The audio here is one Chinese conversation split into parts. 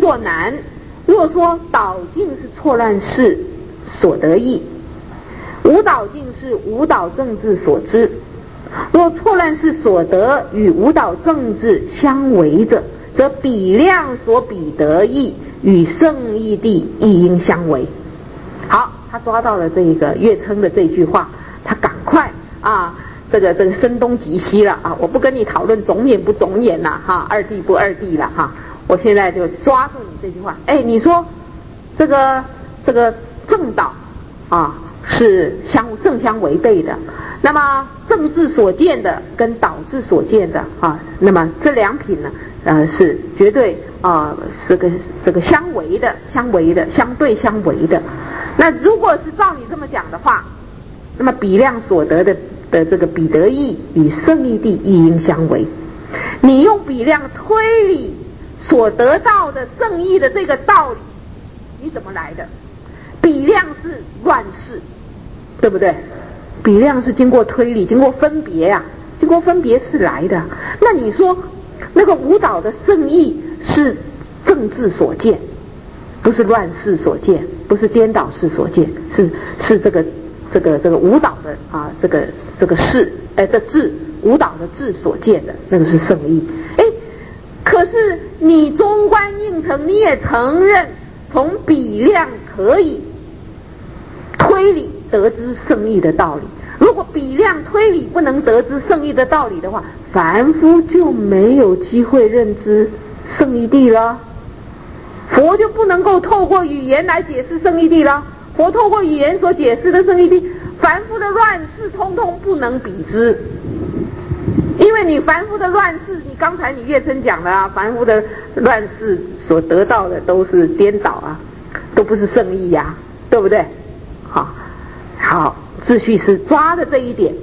作难。如果说导境是错乱事所得意，无导境是无导正治所知。若错乱事所得与无导正治相违者，则比量所比得意与圣义谛亦应相违。好，他抓到了这个乐称的这句话，他赶快这个声东击西了啊！我不跟你讨论种眼不种眼了哈，二谛不二谛了哈，我现在就抓住你这句话。你说这个正导是正相违背的，那么正治所见的跟导致所见的那么这两品呢是绝对是这个相对相违的。那如果是照你这么讲的话，那么比量所得的这个比得意与圣义谛亦应相违。你用比量推理所得到的正义的这个道理，你怎么来的？比量是乱世，对不对？比量是经过推理，经过分别经过分别是来的。那你说那个无导的圣义是正治所见，不是乱世所见，不是颠倒世所见，是这个无导的这个事的智，无导的智所见的那个是圣义。可是你中观应成，你也承认从比量可以推理得知圣义的道理。如果比量推理不能得知圣义的道理的话，凡夫就没有机会认知圣义谛了，佛就不能够透过语言来解释圣义谛了。佛透过语言所解释的圣义谛，凡夫的乱世通通不能比之。因为你凡夫的乱世，你刚才你月称讲的凡夫的乱世所得到的都是颠倒都不是圣义对不对？好，秩序是抓的这一点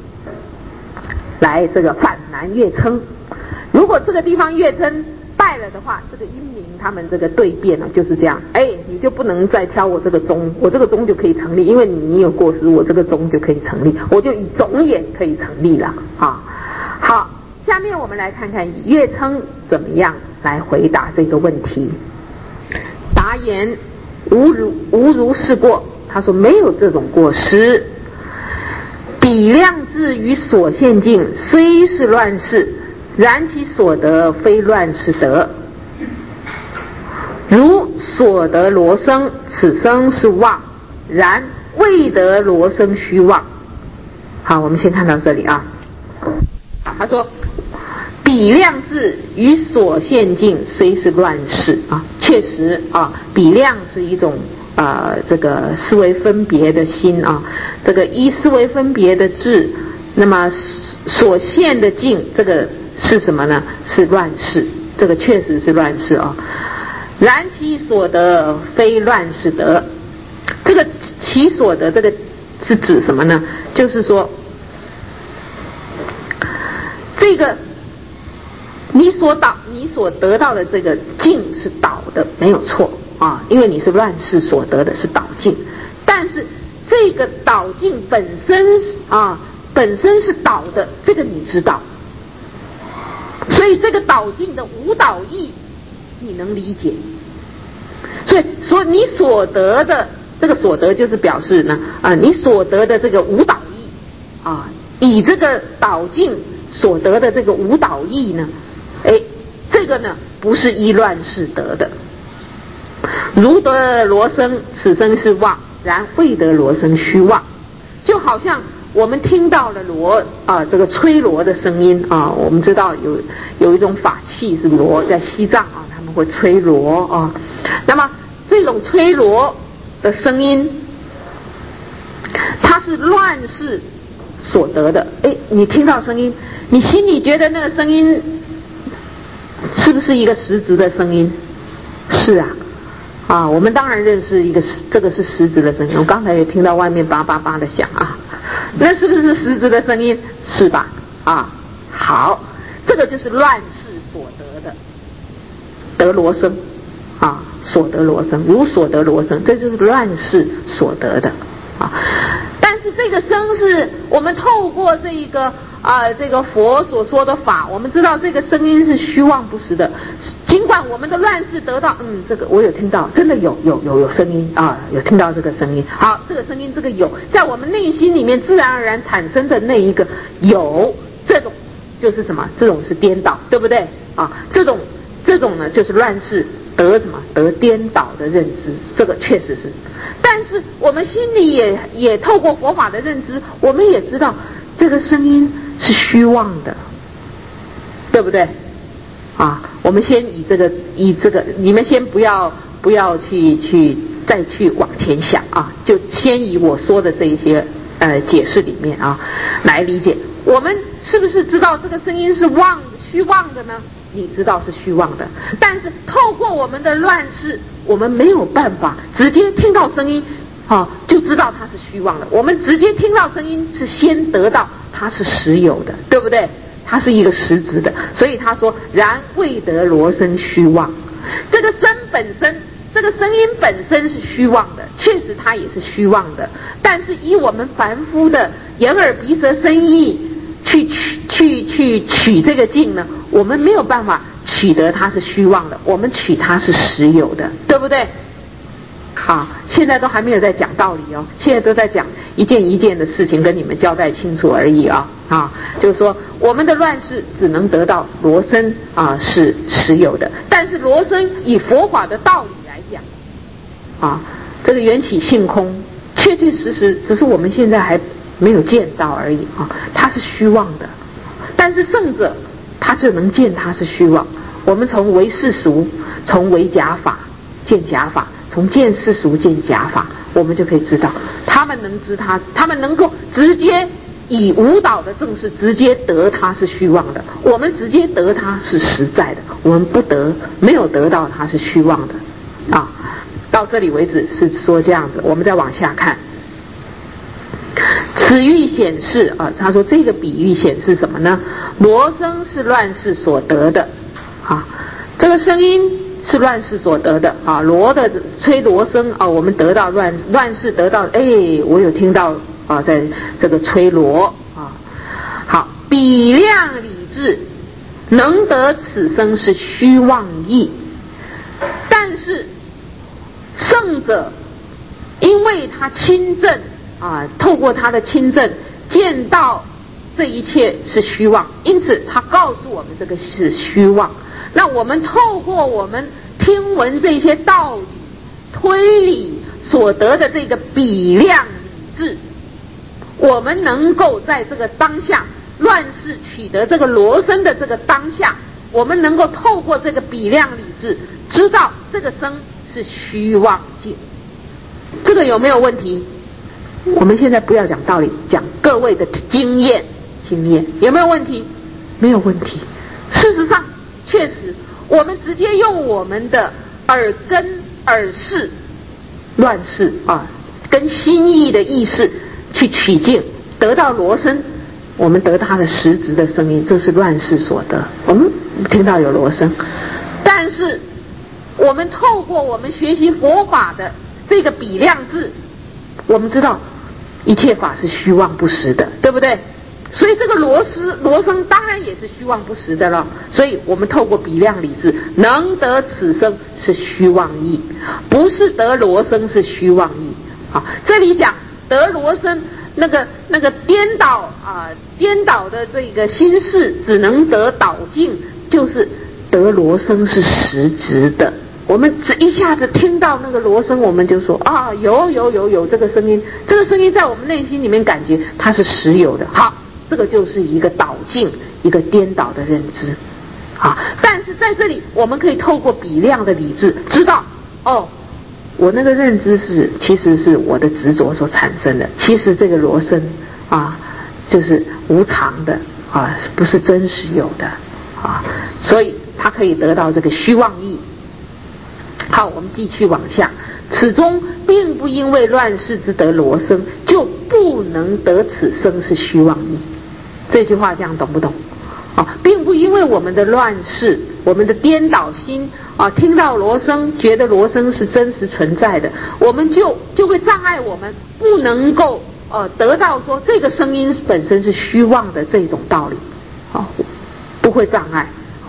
来这个反难月称。如果这个地方月称败了的话，这个阴明他们这个对辩就是这样，你就不能再挑我这个宗，我这个宗就可以成立，因为你有过失，我这个宗就可以成立，我就以种眼可以成立了好，下面我们来看看以月称怎么样来回答这个问题。答言无如是过，他说没有这种过失。比量智与所现境虽是乱世，然其所得非乱世得。如所得罗生，此生是妄，然未得罗生虚妄。好，我们先看到这里他说比量智与所现境虽是乱世确实比量是一种这个思维分别的心这个依思维分别的智，那么所现的境这个是什么呢？是乱世，这个确实是乱世然其所得非乱世得。这个其所得这个是指什么呢？就是说这个你所得到的这个境是导的，没有错因为你是乱世所得的是导境，但是这个导境本身是导的，这个你知道，所以这个导境的无导义你能理解，所以你所得的这个所得就是表示呢你所得的这个无导义以这个导境所得的这个无导义呢这个呢不是依乱世得的。如得罗生，此生是妄，然未得罗生虚妄。就好像我们听到了这个吹锣的声音我们知道有一种法器是锣，在西藏他们会吹锣那么这种吹锣的声音它是乱世所得的。你听到声音，你心里觉得那个声音是不是一个实质的声音？是我们当然认识这个是实质的声音。我刚才也听到外面叭叭叭的响那是不是实质的声音？是吧？好，这个就是乱世所得的得罗生所得罗生，如所得罗生，这就是乱世所得的但是这个声是我们透过这个佛所说的法，我们知道这个声音是虚妄不实的，经过管我们的乱世得到，这个我有听到，真的有声音啊，有听到这个声音。好，这个声音这个有，在我们内心里面自然而然产生的那一个有，这种就是什么？这种是颠倒，对不对啊？这种呢就是乱世得什么？得颠倒的认知，这个确实是。但是我们心里也透过佛法的认知，我们也知道这个声音是虚妄的，对不对？啊，我们先以这个，你们先不要去再去往前想啊，就先以我说的这一些解释里面啊来理解。我们是不是知道这个声音是虚妄的呢？你知道是虚妄的，但是透过我们的乱世，我们没有办法直接听到声音就知道它是虚妄的。我们直接听到声音是先得到它是实有的，对不对？它是一个实质的，所以他说然未得罗声虚妄。这个声本身，这个声音本身是虚妄的，确实它也是虚妄的，但是以我们凡夫的眼耳鼻舌身意去取这个境呢，我们没有办法取得它是虚妄的，我们取它是实有的，对不对？好，现在都还没有在讲道理哦，现在都在讲一件一件的事情，跟你们交代清楚而已啊。就是说我们的乱世只能得到罗声是实有的，但是罗声以佛法的道理来讲这个缘起性空确确实实只是我们现在还没有见到而已它是虚妄的，但是圣者他就能见它是虚妄。我们从唯世俗，从唯假法见假法，从见世俗见假法，我们就可以知道他们能够直接以无导的正式直接得它是虚妄的，我们直接得它是实在的，我们没有得到它是虚妄的到这里为止是说这样子，我们再往下看。此喻显示他说这个比喻显示什么呢？罗声是乱世所得的这个声音是乱世所得的罗的吹罗声我们得到乱世得到我有听到在这个吹罗好，比量理智能得此声是虚妄意，但是圣者因为他亲证透过他的亲证见到这一切是虚妄，因此他告诉我们这个是虚妄。那我们透过我们听闻这些道理推理所得的这个比量理智，我们能够在这个当下乱世取得这个罗声的这个当下，我们能够透过这个比量理智知道这个声是虚妄境。这个有没有问题？我们现在不要讲道理，讲各位的经验有没有问题？没有问题。事实上确实我们直接用我们的耳根耳识乱世跟心意的意识去取境，得到罗声，我们得他的实质的声音，这是乱世所得。我们听到有罗声，但是我们透过我们学习佛法的这个比量智，我们知道一切法是虚妄不实的，对不对？所以这个罗声当然也是虚妄不实的了。所以我们透过比量理智能得此声是虚妄意，不是得罗声是虚妄意这里讲得罗声那个颠倒的这个心事只能得导境，就是得罗声是实质的。我们只一下子听到那个罗声，我们就说有这个声音，这个声音在我们内心里面感觉它是实有的。好，这个就是一个导境，一个颠倒的认知但是在这里我们可以透过比量的理智知道我那个认知其实是我的执着所产生的，其实这个罗声就是无常的不是真实有的所以它可以得到这个虚妄意。好，我们继续往下。此中并不因为乱世之得罗声就不能得此声是虚妄意。这句话这样懂不懂并不因为我们的乱世，我们的颠倒心听到罗声觉得罗声是真实存在的，我们就会障碍我们不能够得到说这个声音本身是虚妄的这种道理不会障碍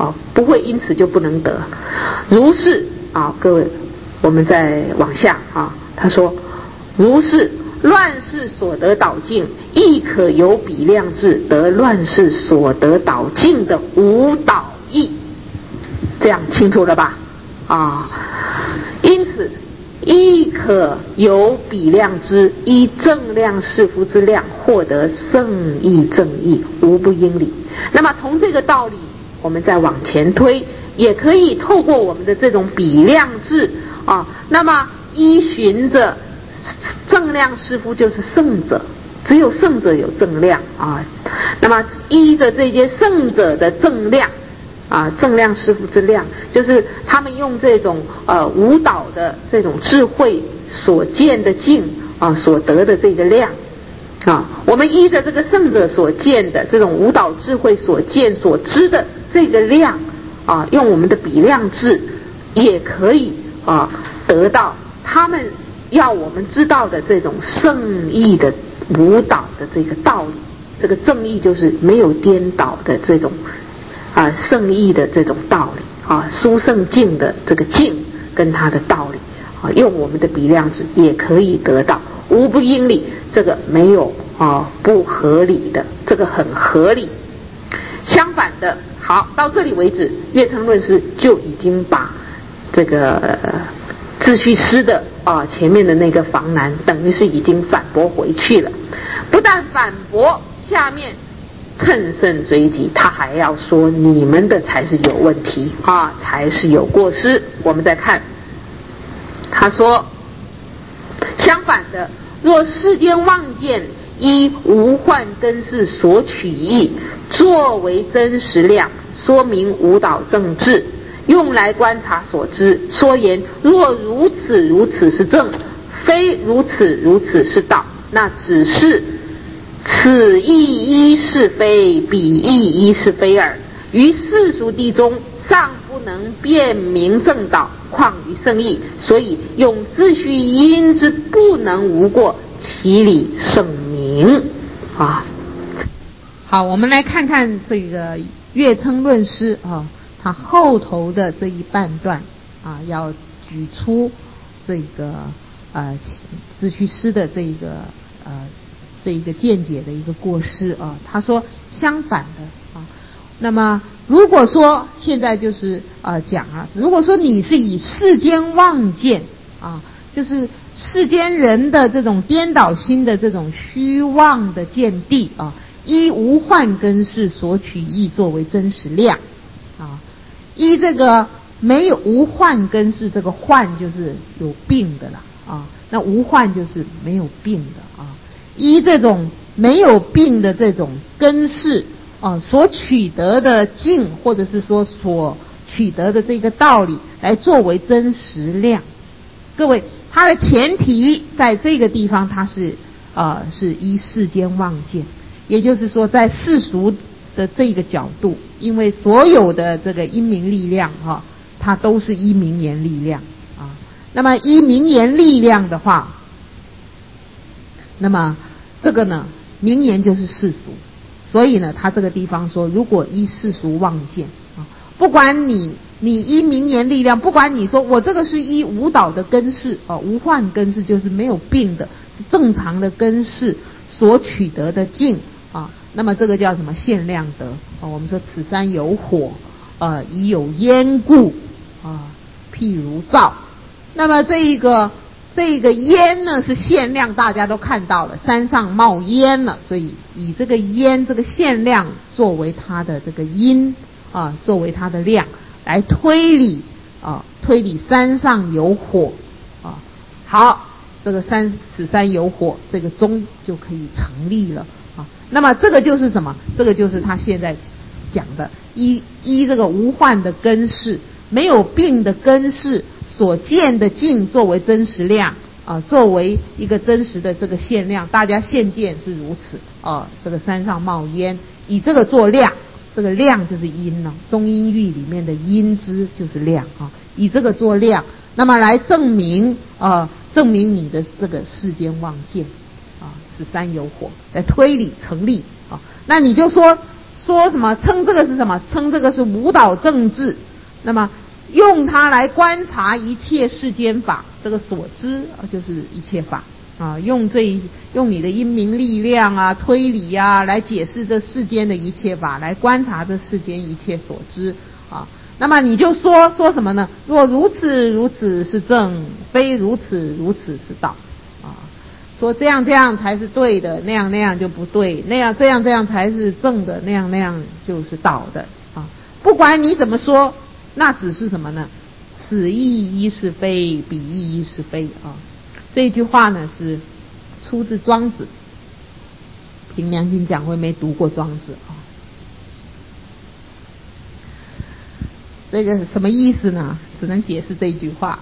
不会因此就不能得。如是各位，我们再往下他说如是乱世所得导境，亦可由比量智得乱世所得导境的无导义。这样清楚了吧？因此亦可由比量之依正量士夫之量获得圣义正义，无不应理。那么从这个道理我们再往前推，也可以透过我们的这种比量智那么依循着正量士夫就是圣者，只有圣者有正量那么依着这些圣者的正量正量士夫之量，就是他们用这种无导的这种智慧所见的境所得的这个量我们依着这个圣者所见的这种无导智慧所见所知的这个量用我们的比量智也可以得到他们要我们知道的这种圣义的无导的这个道理。这个正义就是没有颠倒的这种圣义的这种道理殊胜境的这个境跟它的道理用我们的比量智也可以得到，无不应理。这个没有不合理的，这个很合理。相反的，好，到这里为止，月称论师就已经把这个自虚师的前面的那个防难等于是已经反驳回去了。不但反驳，下面乘胜追击，他还要说你们的才是有问题才是有过失。我们再看他说，相反的，若世间妄见依无幻根世所取义作为真实量，说明无导正智，用来观察所知，说言若如此如此是正，非如此如此是道，那只是此义一是非，彼义一是非耳。于世俗谛中尚不能辨明正道，况于圣义？所以用自虚因之不能无过，其理圣明好，我们来看看这个月称论师他后头的这一半段要举出这个自虚师的这一个见解的一个过失他说相反的那么如果说现在就是讲如果说你是以世间妄见就是世间人的这种颠倒心的这种虚妄的见地依无幻根世所取义作为真实量依这个没有无幻根世，这个幻就是有病的了那无幻就是没有病的依这种没有病的这种根世所取得的境，或者是说所取得的这个道理来作为真实量。各位，它的前提在这个地方，它是依世间妄见，也就是说在世俗的这个角度，因为所有的这个因明力量它都是依名言力量那么依名言力量的话，那么这个呢，名言就是世俗，所以呢，他这个地方说，如果依世俗妄见不管你依名言力量，不管你说我这个是依无导的根世无幻根世，就是没有病的，是正常的根世所取得的境那么这个叫什么限量德我们说此山有火已有烟故譬如照。那么这个烟呢是限量，大家都看到了，山上冒烟了，所以以这个烟这个限量作为它的这个因作为它的量来推理山上有火好，这个此山有火，这个宗就可以成立了那么这个就是什么？这个就是他现在讲的依这个无幻的根世，没有病的根世所见的境作为真实量作为一个真实的这个限量，大家现见是如此这个山上冒烟，以这个做量，这个量就是因中因喻里面的因之就是量以这个做量，那么来证明你的这个世间妄见此山有火，来推理成立那你就说说什么？称这个是什么？称这个是无导正智。那么用它来观察一切世间法，这个所知就是一切法啊。用你的因明力量啊、推理啊来解释这世间的一切法，来观察这世间一切所知啊。那么你就说什么呢？若如此如此是正，非如此如此是道啊。说这样才是对的，那样就不对，这样才是正的，那样就是倒的啊。不管你怎么说，那只是什么呢？此意一是非，彼意一是非啊。这句话呢是出自庄子。凭良心讲，我也没读过庄子啊。这个什么意思呢？只能解释这一句话。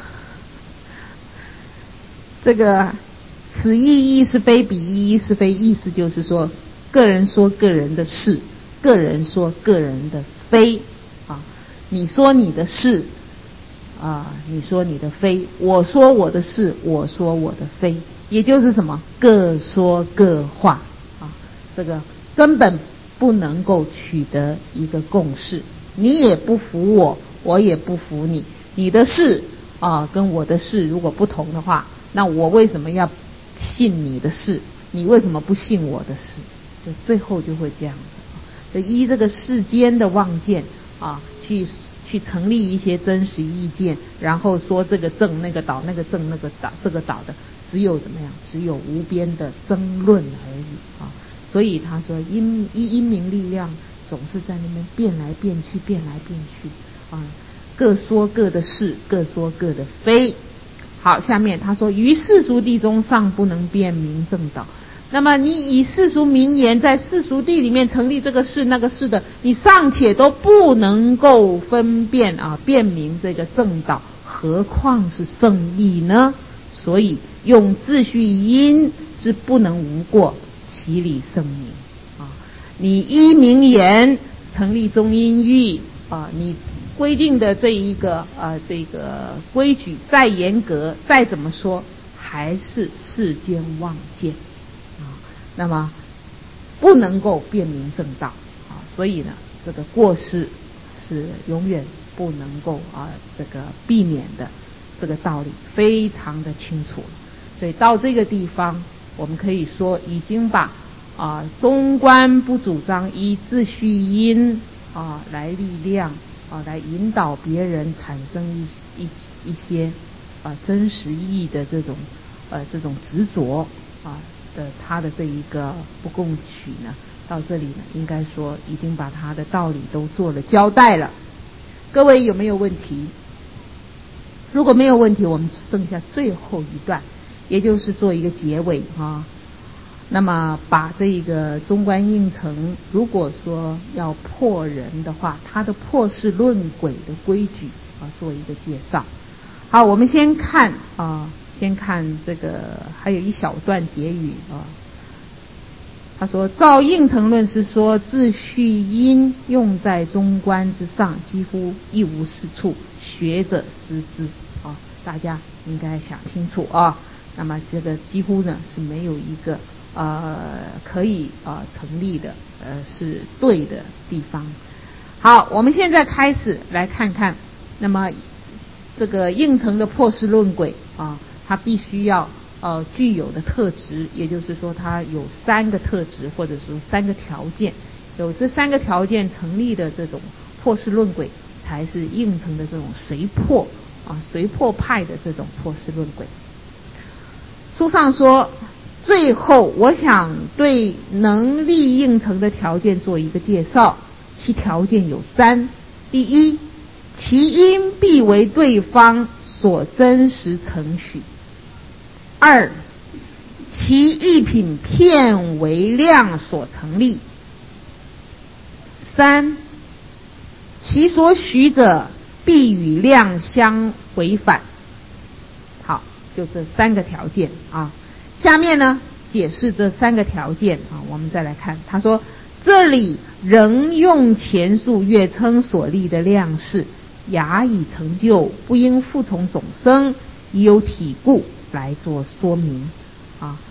这个此意一是非，彼意一是非，意思就是说，个人说个人的是，个人说个人的非啊。你说你的是啊，你说你的非，我说我的是，我说我的非，也就是什么？各说各话啊。这个根本不能够取得一个共识。你也不服我，我也不服你。你的事啊，跟我的事如果不同的话，那我为什么要信你的事？你为什么不信我的事？就最后就会这样子。依这个世间的妄见啊，去成立一些真实意见，然后说这个正那个倒，那个正那个倒，这个倒的，只有怎么样？只有无边的争论而已啊。所以他说因明力量总是在那边变来变去，变来变去啊，各说各的是，各说各的非。好，下面他说于世俗谛中尚不能辨明正道。那么你以世俗名言在世俗谛里面成立这个是那个是的，你尚且都不能够分辨啊辨明这个正道，何况是圣义呢？所以用自序因之不能无过，其理圣明啊。你依名言成立中因律啊，你规定的这个规矩再严格，再怎么说还是世间妄见啊。那么不能够辨明正道啊，所以呢，这个过失是永远不能够这个避免的。这个道理非常的清楚，所以到这个地方，我们可以说已经把中观不主张依自序因来力量来引导别人产生一些真实意义的这种执着的他的这一个不共取呢，到这里呢，应该说已经把他的道理都做了交代了。各位有没有问题？如果没有问题，我们剩下最后一段，也就是做一个结尾那么把这个中观应成，如果说要破人的话，他的破事论轨的规矩做一个介绍。好，我们先看这个还有一小段结语他说照应成论是说自序因用在中观之上，几乎一无是处，学者思之大家应该想清楚那么这个几乎呢是没有一个可以成立的是对的地方。好，我们现在开始来看看，那么这个应成的破事论轨它必须要具有的特质，也就是说它有3个特质，或者说3个条件，有这3个条件成立的这种破事论轨，才是应成的这种随破派的这种破事论轨。书上说，最后我想对能力应成的条件做一个介绍，其条件有3。第一，其因必为对方所真实承许。2，其一品片为量所成立。3，其所许者必与量相违反。好，就这3个条件下面呢解释这3个条件我们再来看。他说这里仍用前述月称所立的量事，雅以成就，不应复从总生，已有体故来做说明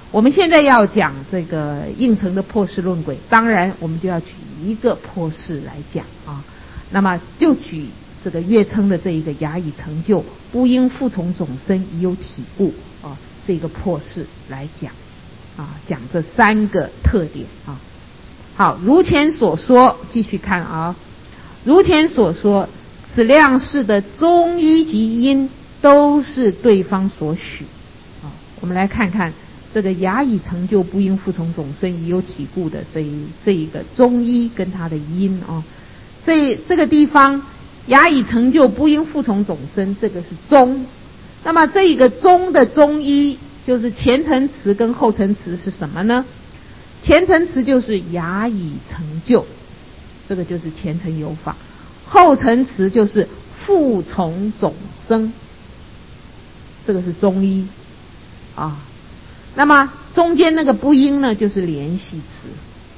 我们现在要讲这个应成的破事论轨，当然我们就要举一个破事来讲啊。那么就举这个乐称的这一个雅以成就，不应复从总身，以有体故啊，这个破事来讲啊，讲这三个特点啊。好，如前所说，继续看啊。如前所说，此量事的中医及因都是对方所许啊。我们来看看这个雅以成就，不应复从总身，以有体故的这一个中医跟它的因啊。这个地方雅以成就，不应复从总身，这个是中。那么这一个中的中医，就是前陈词跟后陈词是什么呢？前陈词就是雅以成就，这个就是前陈有法；后陈词就是复从总生，这个是中医啊。那么中间那个不应呢，就是联系词。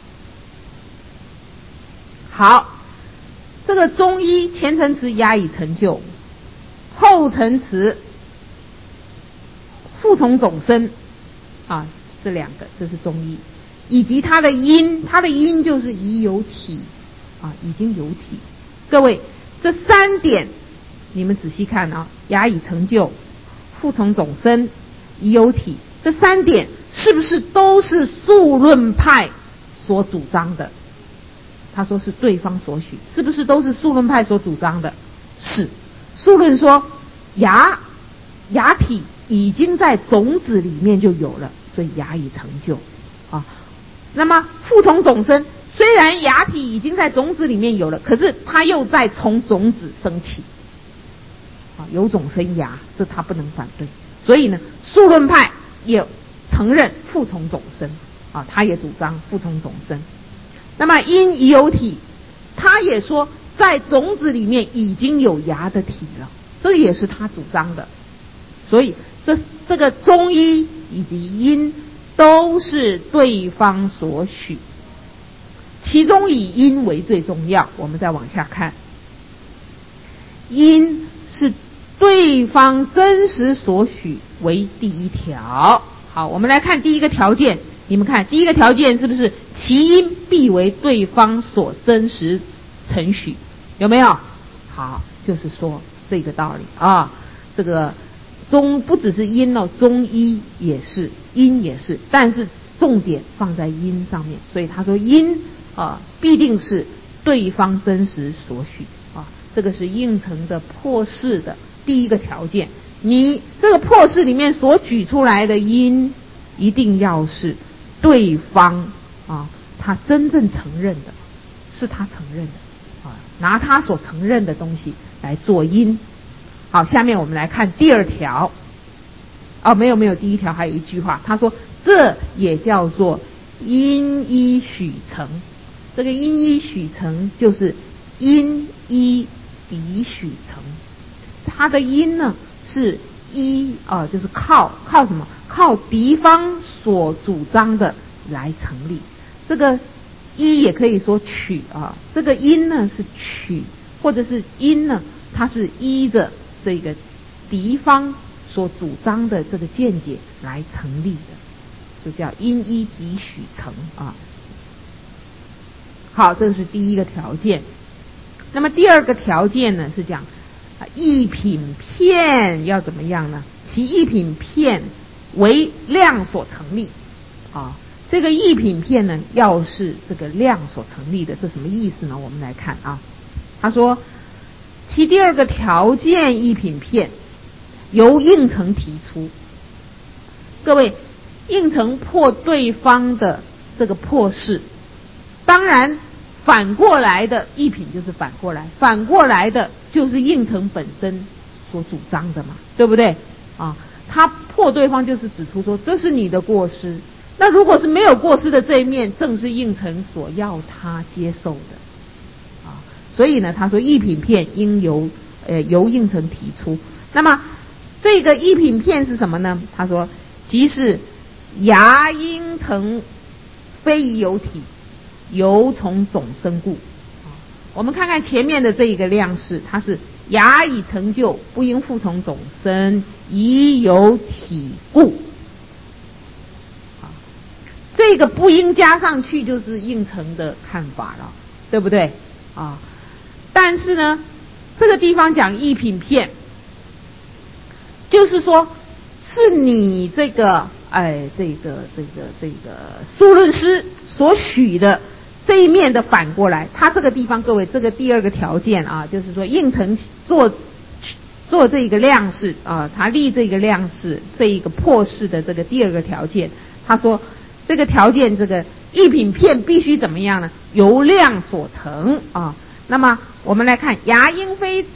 好，这个中医前陈词雅以成就，后陈词复从总生啊，这两个这是中医。以及它的因，它的因就是已有体啊，已经有体。各位，这三点你们仔细看啊，雅以成就、复从总身、已有体，这三点是不是都是数论派所主张的？他说是对方所许，是不是都是数论派所主张的？是。数论说雅体已经在种子里面就有了，所以雅以成就啊。那么复从总生，虽然雅体已经在种子里面有了，可是它又在从种子升起啊，有种生芽，这他不能反对。所以呢，数论派也承认复从总生啊，他也主张复从总生。那么因已有体，他也说在种子里面已经有芽的体了，这也是他主张的。所以这个中医以及因都是对方所许，其中以因为最重要。我们再往下看，因是对方真实所许为第一条。好，我们来看第一个条件，你们看第一个条件是不是其因必为对方所真实承许？有没有？好，就是说这个道理啊。这个不只是因哦，中医也是，因也是，但是重点放在因上面。所以他说因必定是对方真实所许啊，这个是应成的破事的第一个条件。你这个破事里面所举出来的因，一定要是对方啊他真正承认的，是他承认的啊，拿他所承认的东西来做因。好，下面我们来看第二条。没有，第一条还有一句话，他说这也叫做因依许成。这个因依许成就是因依彼许成，它的因呢是依就是靠什么？靠敌方所主张的来成立。这个依也可以说取啊，这个因呢是取，或者是因呢它是依着这个敌方所主张的这个见解来成立的，就叫因依彼许成啊。好，这是第一个条件。那么第二个条件呢是讲一品片要怎么样呢？其一品片为量所成立啊。这个一品片呢要是这个量所成立的，这什么意思呢？我们来看啊，他说其第二个条件一品片由应成提出。各位，应成破对方的这个破事，当然反过来的一品就是反过来的就是应成本身所主张的嘛，对不对啊？他破对方就是指出说这是你的过失，那如果是没有过失的这一面，正是应成所要他接受的啊。所以呢，他说一品片应由应成提出。那么这个一品片是什么呢？他说即是牙应成非已有体，由从总生故。我们看看前面的这一个量式，它是牙以成就，不应复从总生，已有体故。 这个不应加上去就是应成的看法了，对不对啊？但是呢，这个地方讲一品片，就是说是你这个数论师所许的这一面的反过来，他这个地方各位这个第二个条件啊，就是说应成做这个量式啊，他立这个量式这一个破式的这个第二个条件，他说这个条件这个一品片必须怎么样呢？由量所成啊。那么我们来看牙应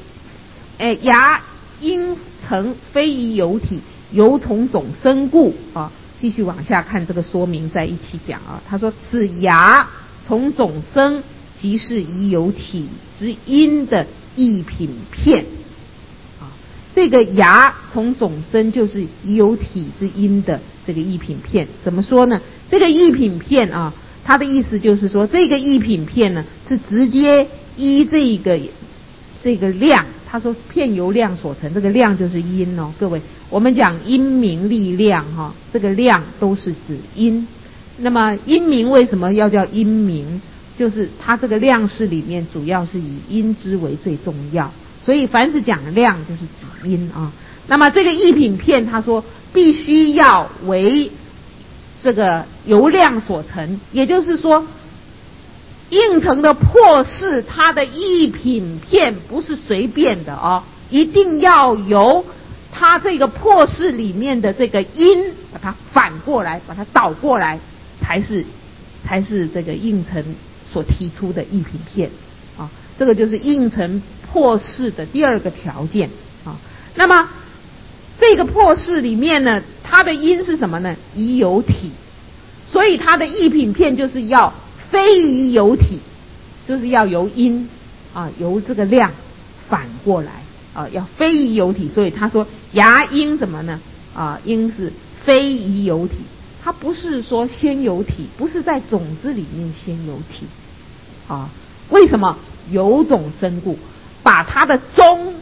成非一有体，由从总生故啊。继续往下看这个说明在一起讲啊。他说此牙从总生即是一有体之因的一品片啊。这个牙从总生就是一有体之因的这个一品片。怎么说呢？这个一品片啊，它的意思就是说这个一品片呢是直接依这个量，他说片由量所成，这个量就是因哦。各位，我们讲因明立量哈，这个量都是指因。那么因明为什么要叫因明？就是它这个量式里面主要是以因之为最重要，所以凡是讲量就是指因啊。那么这个一品片，他说必须要为这个由量所成，也就是说应成的破式，它的一品片不是随便的哦，一定要由它这个破式里面的这个因把它反过来，把它倒过来，才是这个应成所提出的一品片啊。这个就是应成破式的第二个条件啊。那么这个破式里面呢，它的因是什么呢？一有体，所以它的一品片就是要非一有体，就是要由因啊，由这个量反过来啊，要非一有体。所以他说牙应怎么呢？啊，应是非一有体，它不是说先有体，不是在种子里面先有体啊。为什么？由种生故，把它的宗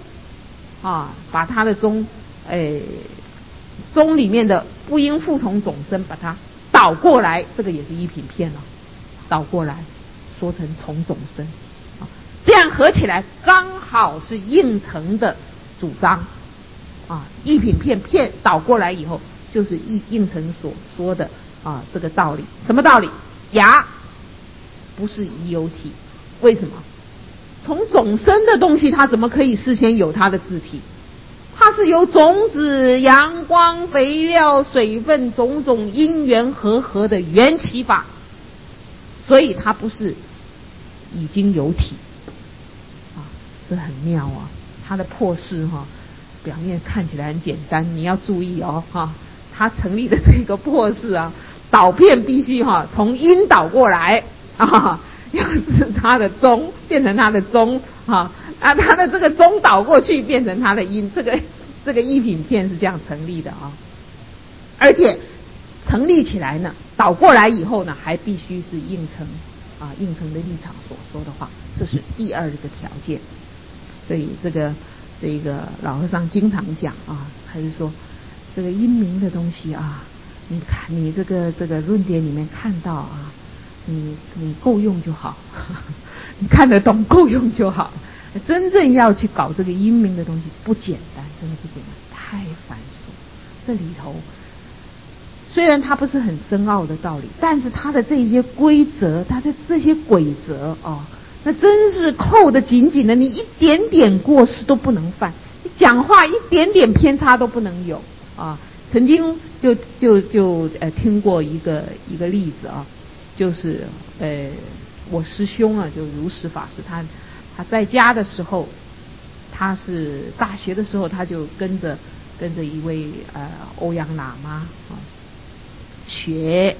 宗里面的不应复从种生，把它倒过来，这个也是一品片了。倒过来说成从种生啊，这样合起来刚好是应成的主张啊。一品片倒过来以后，就是应成所说的啊这个道理。什么道理？牙不是一有体，为什么？从种生的东西，它怎么可以事先有它的自体？它是由种子、阳光、肥料、水分种种因缘合的缘起法，所以它不是已经有体啊，这很妙啊。它的破式哈，表面看起来很简单，你要注意哦哈。它成立的这个破式啊，导片必须哈从因倒过来啊，要是它的宗变成它的宗啊，它的这个宗倒过去变成它的因，这个一品片是这样成立的啊。而且成立起来呢，倒过来以后呢，还必须是应成的立场所说的话，这是第二个条件。所以这个老和尚经常讲啊，还是说这个因明的东西啊，你看你这个论点里面看到啊，你够用就好，你看得懂够用就好。真正要去搞这个因明的东西不简单，真的不简单，太繁琐。这里头虽然它不是很深奥的道理，但是它的这些规则，它的这些规则哦，那真是扣得紧紧的，你一点点过失都不能犯，你讲话一点点偏差都不能有啊。曾经就听过一个例子啊，就是我师兄啊，就如实法师，他在家的时候，他是大学的时候，他就跟着一位欧阳喇嘛啊学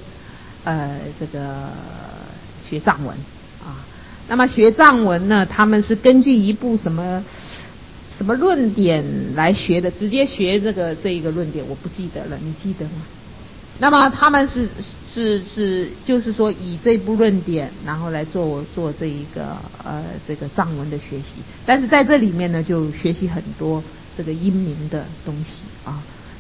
学藏文啊。那么学藏文呢，他们是根据一部什么论点来学的，直接学这一个论点，我不记得了，你记得吗？那么他们是就是说以这部论点，然后来做这一个这个藏文的学习，但是在这里面呢，就学习很多这个因明的东西啊。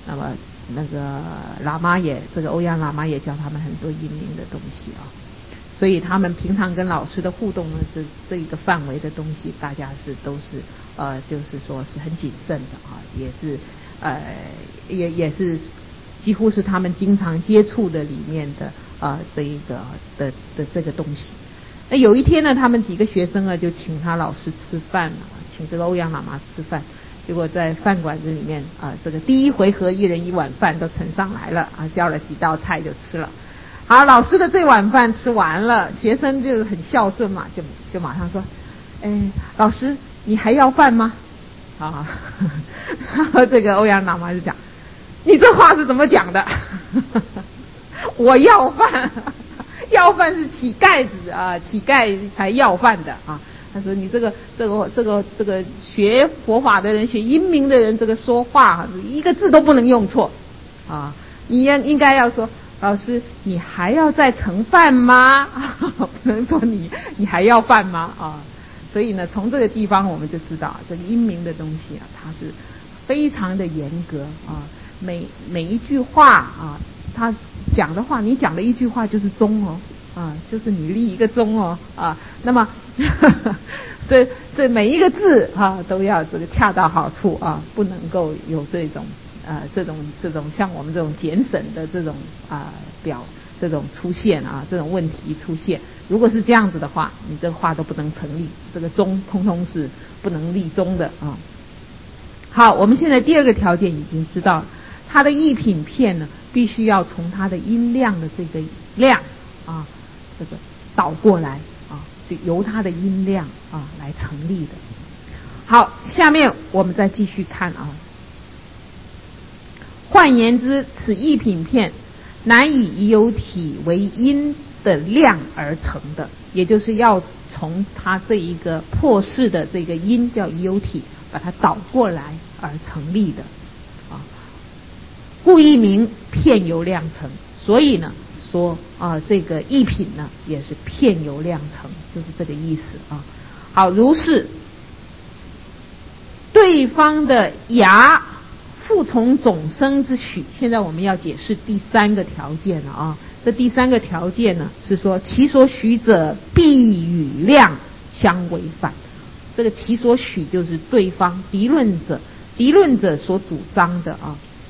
那么那个喇嘛也，这个欧阳喇嘛也教他们很多阴明的东西啊。所以他们平常跟老师的互动呢，这一个范围的东西，大家都是就是说是很谨慎的啊，也是也是几乎是他们经常接触的里面的这一个的这个东西。那有一天呢，他们几个学生就请他老师吃饭，请这个欧阳喇嘛吃饭。结果在饭馆子里面这个第一回合一人一碗饭都盛上来了叫了几道菜就吃了。好，老师的这碗饭吃完了，学生就很孝顺嘛，就马上说，老师你还要饭吗？然后这个欧阳喇嘛就讲，你这话是怎么讲的？我要饭，要饭是乞丐子乞丐才要饭的他说你这个学佛法的人，学阴明的人，这个说话一个字都不能用错你应该要说，老师你还要再盛饭吗？不能说你还要饭吗所以呢，从这个地方我们就知道这个阴明的东西它是非常的严格每一句话他讲的话，你讲的一句话就是宗就是你立一个宗那么这每一个字都要这个恰到好处不能够有这种像我们这种简省的这种这种出现这种问题出现。如果是这样子的话，你这话都不能成立，这个宗通通是不能立宗的好，我们现在第二个条件已经知道了，它的一品片呢，必须要从它的音量的这个量这个倒过来就由它的音量来成立的。好，下面我们再继续看换言之，此一品片难以已有体为音的量而成的，也就是要从它这一个破世的这个音叫已有体，把它倒过来而成立的故一名片由量成。所以呢说这个一品呢也是片由量成，就是这个意思好，如是对方的牙复从总生之许。现在我们要解释第三个条件了这第三个条件呢是说，其所许者必与量相违反。这个其所许就是对方敌论者所主张的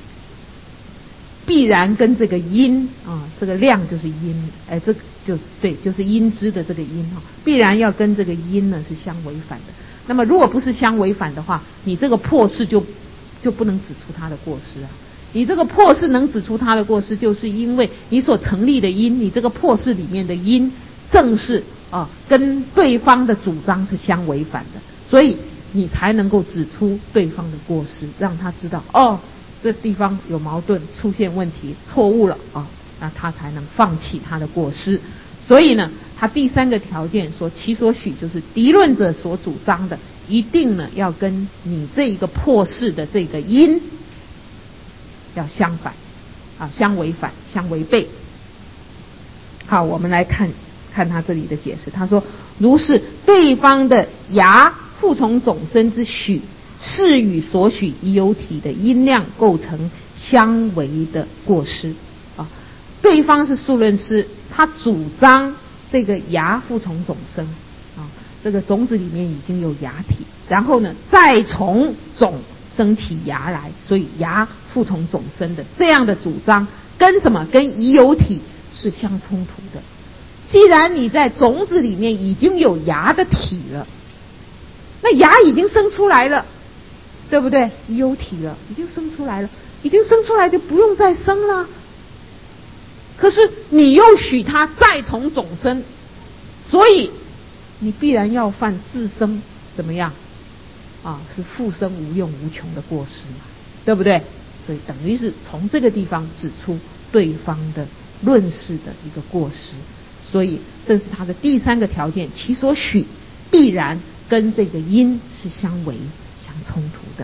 必然跟这个音这个量就是音这就是对，就是音支的这个音必然要跟这个音呢是相违反的。那么如果不是相违反的话，你这个破世就不能指出它的过失你这个破世能指出它的过失，就是因为你所成立的音，你这个破世里面的音正是跟对方的主张是相违反的，所以你才能够指出对方的过失，让他知道这地方有矛盾，出现问题，错误了那他才能放弃他的过失。所以呢，他第三个条件说，其所许就是敌论者所主张的，一定呢要跟你这一个破世的这个音要相反相违反，相违背。好，我们来看他这里的解释。他说，如是对方的牙复从总生之许，是与所许已有体的音量构成相违的过失对方是数论师，他主张这个牙复从总生这个种子里面已经有牙体，然后呢再从种生起牙来，所以牙复从总生的这样的主张跟什么？跟已有体是相冲突的。既然你在种子里面已经有牙的体了，那牙已经生出来了，对不对？已有体了，已经生出来了，已经生出来就不用再生了。可是你又许它再从种生，所以你必然要犯自生怎么样是复生无用无穷的过失嘛，对不对？所以等于是从这个地方指出对方的论事的一个过失。所以这是他的第三个条件，其所许必然跟这个因是相违相冲突的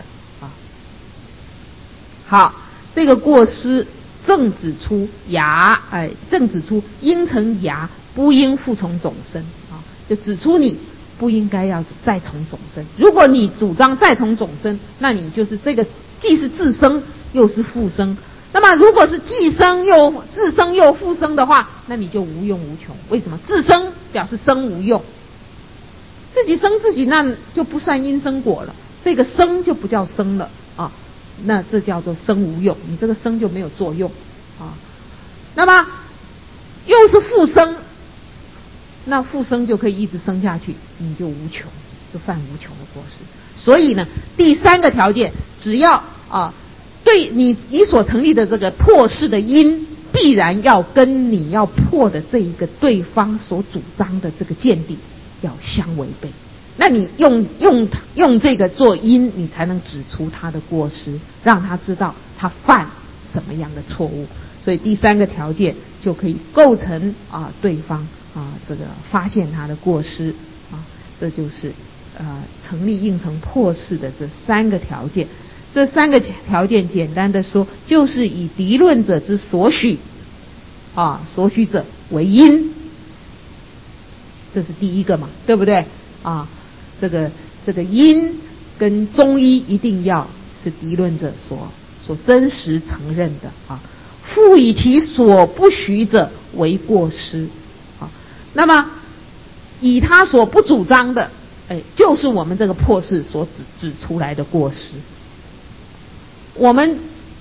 好，这个过失正指出正指出应成牙不应复从总生就指出你不应该要再从总生。如果你主张再从总生，那你就是这个既是自生又是复生。那么如果是既生又自生又复生的话，那你就无用无穷。为什么？自生表示生无用，自己生自己，那就不算因生果了，这个生就不叫生了啊，那这叫做生无用，你这个生就没有作用啊。那么又是复生，那复生就可以一直生下去，你就无穷，就犯无穷的过失。所以呢，第三个条件，只要对你所成立的这个破事的因，必然要跟你要破的这一个对方所主张的这个见地要相违背。那你用这个做因，你才能指出他的过失，让他知道他犯什么样的错误。所以第三个条件就可以构成对方这个发现他的过失这就是成立应成破事的这三个条件。这三个条件简单的说，就是以敌论者之所许所许者为因，这是第一个嘛，对不对这个因跟中医一定要是敌论者所真实承认的复以其所不许者为过失那么以他所不主张的就是我们这个破事所指出来的过失。我们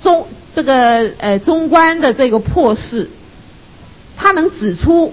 中观的这个破事，它能指出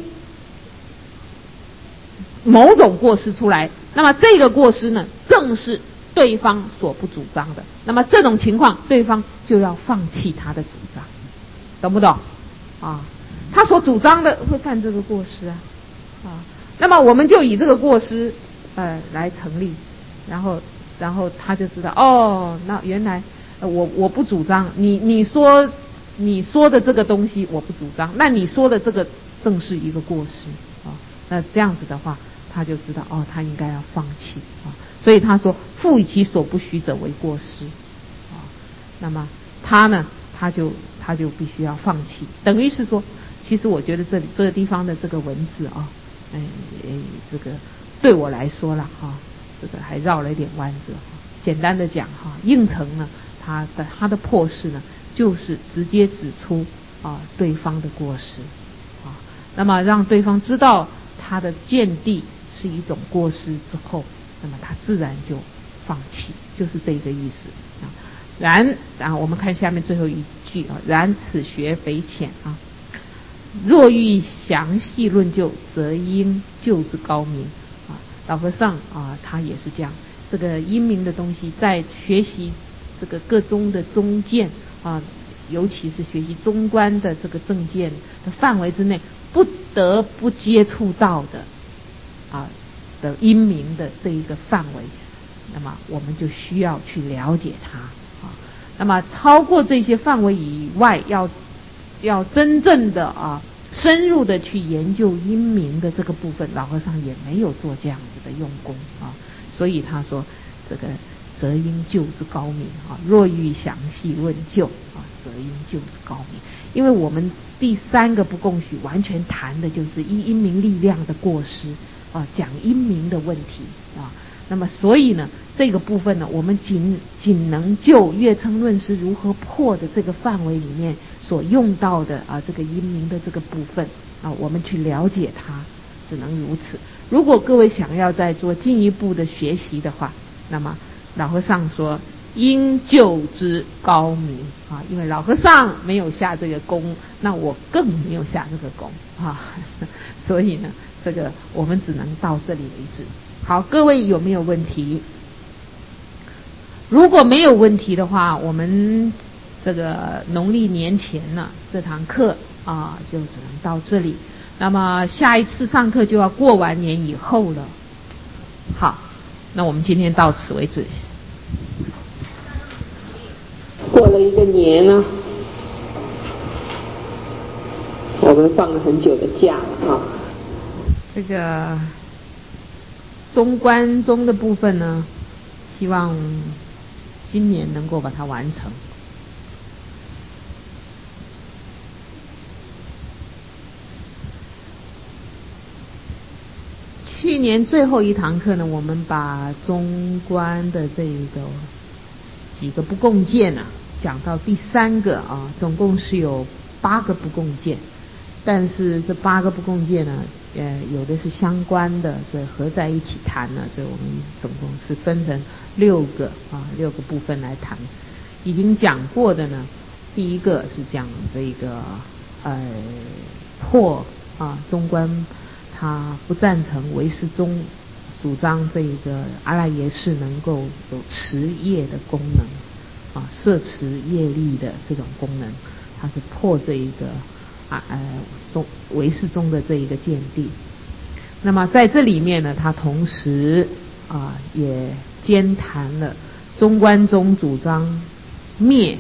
某种过失出来，那么这个过失呢，正是对方所不主张的。那么这种情况，对方就要放弃他的主张，懂不懂他所主张的会犯这个过失那么我们就以这个过失来成立，然后他就知道那原来我不主张，你说的这个东西我不主张，那你说的这个正是一个过失那这样子的话，他就知道他应该要放弃所以他说复以其所不许者为过失那么他呢，他就必须要放弃，等于是说，其实我觉得这个地方的这个文字这个对我来说啦这个还绕了一点弯子简单的讲应成呢，他的破事呢，就是直接指出对方的过失那么让对方知道他的见地是一种过失之后，那么他自然就放弃，就是这个意思然我们看下面最后一句然此学非浅若欲详细论究，则应究之高明老和尚他也是这样，这个因明的东西，在学习这个各宗的宗见尤其是学习中观的这个正见的范围之内，不得不接触到的因明的这一个范围，那么我们就需要去了解它那么超过这些范围以外，要真正的深入的去研究因明的这个部分，老和尚也没有做这样子的用功所以他说这个则应究之高明若欲详细论究则应究之高明。因为我们第三个不共许完全谈的就是因明力量的过失讲因明的问题那么所以呢，这个部分呢，我们仅能就月称论师如何破的这个范围里面所用到的这个因明的这个部分我们去了解它，只能如此。如果各位想要再做进一步的学习的话，那么老和尚说应究之高明因为老和尚没有下这个功，那我更没有下这个功所以呢，这个我们只能到这里为止。好，各位有没有问题？如果没有问题的话，我们这个农历年前呢，这堂课就只能到这里。那么下一次上课就要过完年以后了。好，那我们今天到此为止。 过了一个年呢，我们放了很久的假这个中观中的部分呢，希望今年能够把它完成。去年最后一堂课呢，我们把中观的这个几个不共见讲到第3个啊，总共是有8个不共见，但是这8个不共见呢，有的是相关的，所以合在一起谈呢，所以我们总共是分成6个部分来谈。已经讲过的呢，第一个是讲这个破中观他不赞成唯识宗主张这个阿赖耶识能够有持业的功能摄持业力的这种功能，他是破这一个唯识宗的这一个见地。那么在这里面呢，他同时也兼谈了中观宗主张灭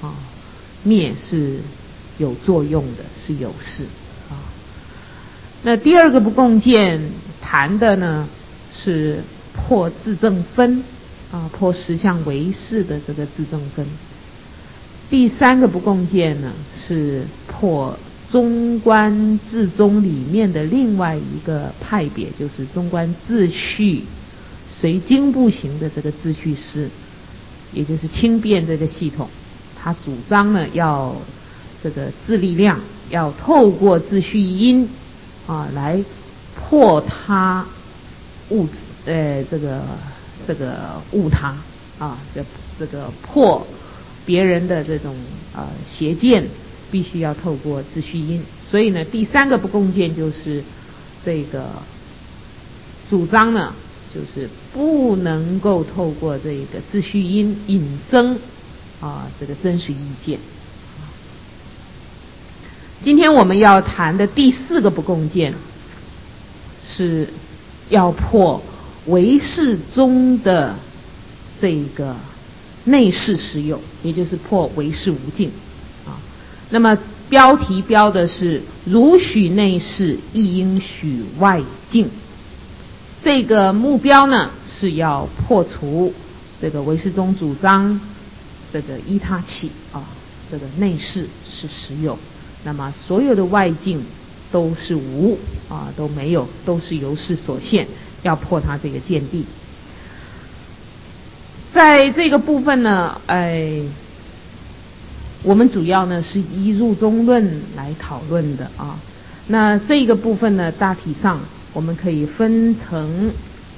是有作用的，是有事那第2个不共见谈的呢是破自证分破实相唯识的这个自证分。第3个不共见呢是破中观自宗里面的另外一个派别，就是中观自序随经部行的这个自序师，也就是轻便这个系统。他主张呢要这个自力量要透过自序因来破他这个误他这个破别人的这种邪见，必须要透过自序因。所以呢，第3个不共见就是这个主张呢，就是不能够透过这个自序因引生这个真实意见。今天我们要谈的第4个不共见是要破唯识宗的这个内视实有，也就是破唯识无尽那么标题标的是如许内视亦应许外境。这个目标呢是要破除这个唯识宗主张这个依他起这个内视是实有，那么所有的外境都是无都没有，都是由事所现，要破它这个见地。在这个部分呢我们主要呢是依入中论来讨论的那这个部分呢大体上我们可以分成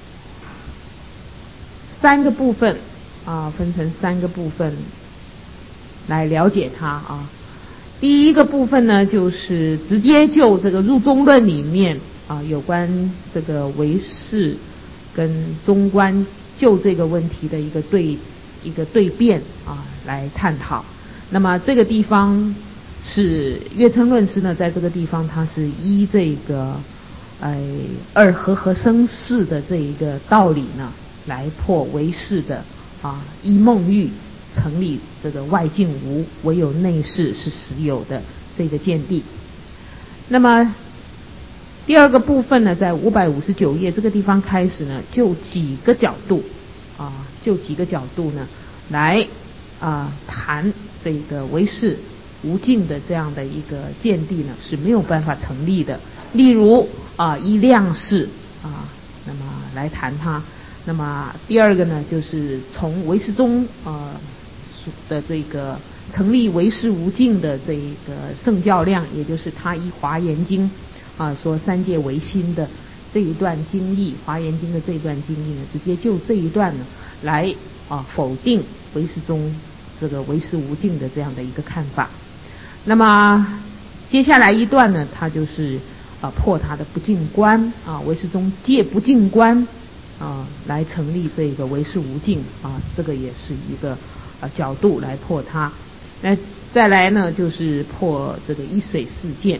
3个部分来了解它第一个部分呢就是直接就这个入中论里面有关这个唯识跟中观就这个问题的一个对辩来探讨。那么这个地方是月称论师呢，在这个地方他是依这个二合生事的这一个道理呢来破唯识的依梦欲成立这个外境无，唯有内视是实有的这个见地。那么第2个部分呢，在559页这个地方开始呢，就几个角度呢来谈这个唯识无尽的这样的一个见地呢是没有办法成立的。例如依量事那么来谈它。那么第2个呢，就是从唯识宗的这个成立唯识无尽的这个圣教量，也就是他依华严经说三界唯心的这一段经义，华严经的这一段经义呢，直接就这一段呢来否定唯识宗这个唯识无尽的这样的一个看法。那么接下来一段呢，它就是破它的不净观唯识宗借不净观来成立这个唯识无尽这个也是一个角度来破它。那再来呢，就是破这个依水事件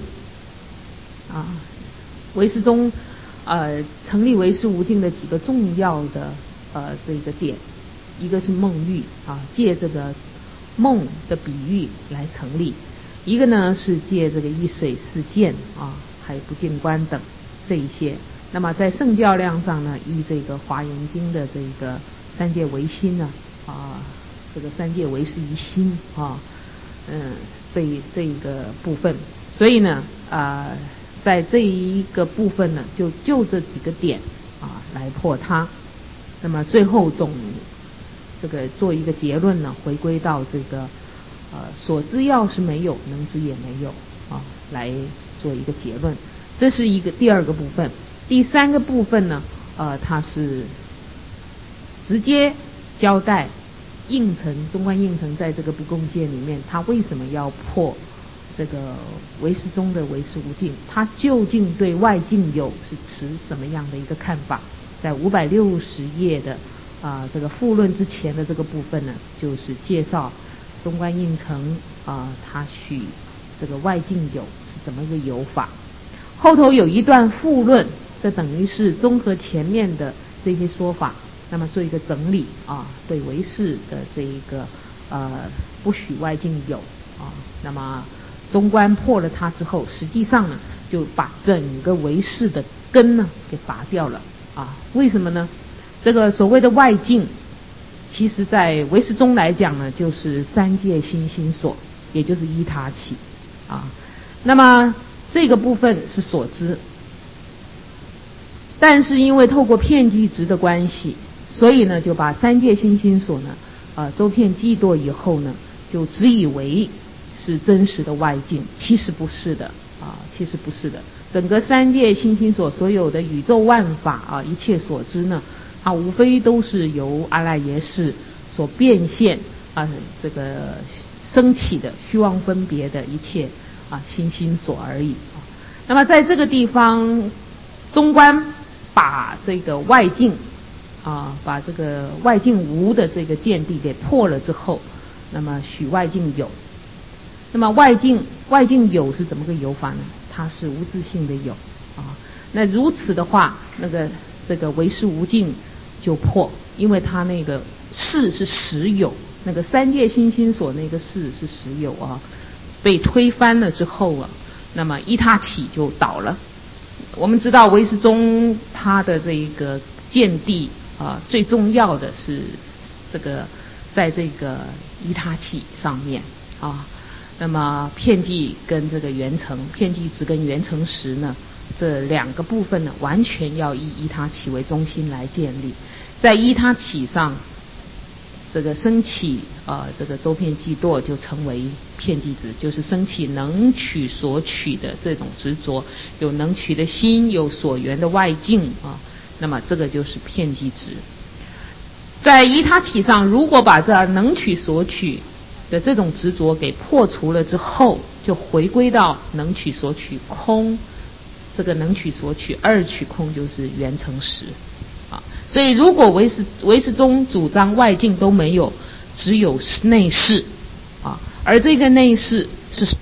唯识宗成立唯识无尽的几个重要的这个点，一个是梦欲借这个梦的比喻来成立，一个呢是借这个依水事件还有不净观等这一些。那么在圣教量上呢，依这个华严经的这个三界唯心呢这个三界唯识于心这一个部分。所以呢在这一个部分呢，就这几个点来破它。那么最后这个做一个结论呢，回归到这个所知要是没有，能知也没有啊，来做一个结论。这是第二个部分。第三个部分呢，它是直接交代中观应成在这个不共戒里面，他为什么要破这个唯识宗的唯识无尽，他究竟对外境有是持什么样的一个看法？在560页的这个附论之前的这个部分呢，就是介绍中观应成他许这个外境有是怎么一个有法。后头有一段附论，这等于是综合前面的这些说法，那么做一个整理对唯识的这一个不许外境有那么中观破了它之后，实际上呢就把整个唯识的根呢给拔掉了为什么呢？这个所谓的外境，其实在唯识宗来讲呢，就是三界心心所，也就是依他起那么这个部分是所知，但是因为透过遍计执的关系，所以呢就把三界心心所呢周遍计堕以后呢，就只以为是真实的外境，其实不是的其实不是的。整个三界心心所所有的宇宙万法一切所知呢，无非都是由阿赖耶识所变现这个升起的虚妄分别的一切心心所而已那么在这个地方，中观把这个外境把这个外境无的这个见地给破了之后，那么许外境有。那么外境有是怎么个有法呢？它是无自性的有那如此的话，这个唯识无尽就破，因为它那个事是实有，那个三界心心所那个事是实有被推翻了之后那么依他起就倒了。我们知道唯识宗它的这个见地最重要的是这个在这个依他起上面那么遍计跟这个圆成，遍计执跟圆成实呢，这两个部分呢，完全要以依他起为中心来建立。在依他起上，这个升起这个周遍计堕就成为遍计执，就是升起能取所取的这种执着，有能取的心，有所缘的外境那么这个就是遍计执。在依他起上，如果把这能取所取的这种执着给破除了之后，就回归到能取所取空，这个能取所取二取空就是圆成实所以如果唯识宗主张外境都没有，只有内视而这个内视是